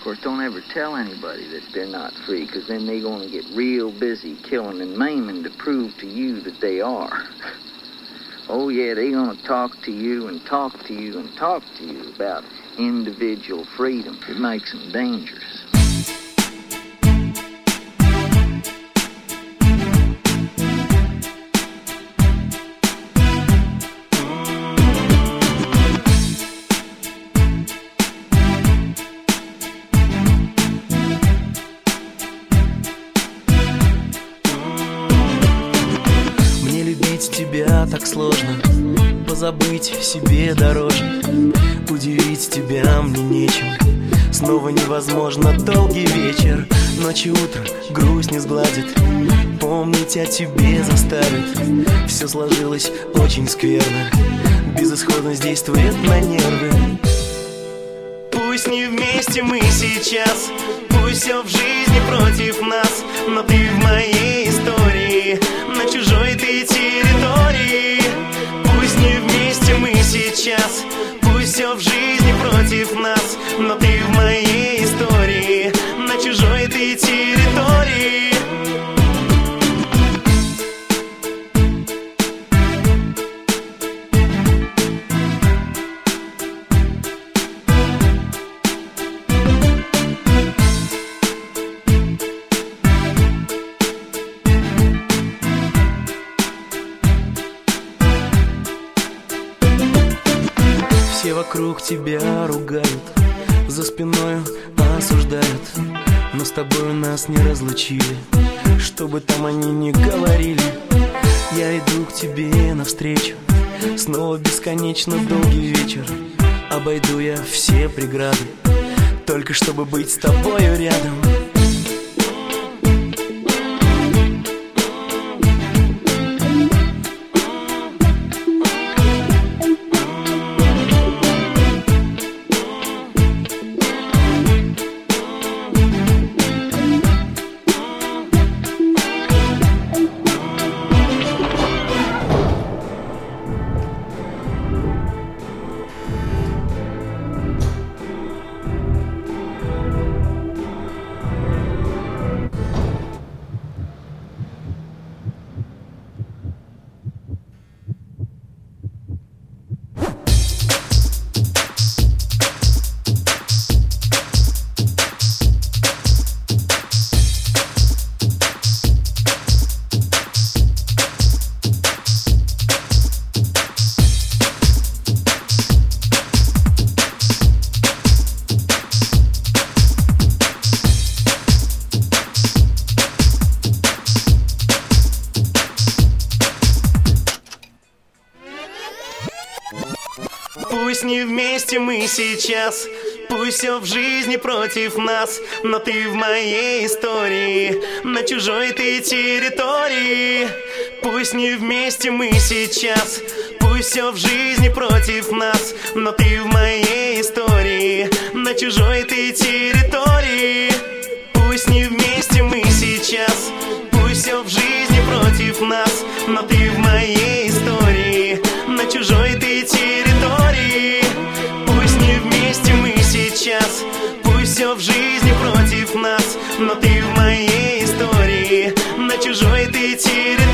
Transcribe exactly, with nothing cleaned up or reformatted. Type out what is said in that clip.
course, don't ever tell anybody that they're not free, because then they're going to get real busy killing and maiming to prove to you that they are. Oh, yeah, they're going to talk to you and talk to you and talk to you about individual freedom. It makes them dangerous. Тебя так сложно, позабыть себе дороже. Удивить тебя мне нечем, снова невозможно. Долгий вечер, ночь и утро грусть не сгладит, помнить о тебе заставит. Все сложилось очень скверно, безысходность действует на нервы. Пусть не вместе мы сейчас, пусть все в жизни против нас, но ты в моей истории, на чужой ты территории. Пусть не вместе мы сейчас, пусть все в жизни против нас, но ты в моей истории, на чужой ты территории. Все вокруг тебя ругают, за спиною осуждают, но с тобой нас не разлучили, что бы там они ни говорили. Я иду к тебе навстречу, снова бесконечно долгий вечер. Обойду я все преграды, только чтобы быть с тобою рядом. Пусть не вместе мы сейчас, пусть все в жизни против нас, но ты в моей истории, на чужой ты территории. Пусть не вместе мы сейчас, пусть все в жизни против нас, но ты в моей истории, на чужой ты территории. Пусть не вместе мы сейчас, пусть все в жизни против нас, но ты в моей истории, на чужой ты территории. Пусть не вместе мы сейчас, пусть все в жизни против нас, но ты в моей истории, на чужой ты территории.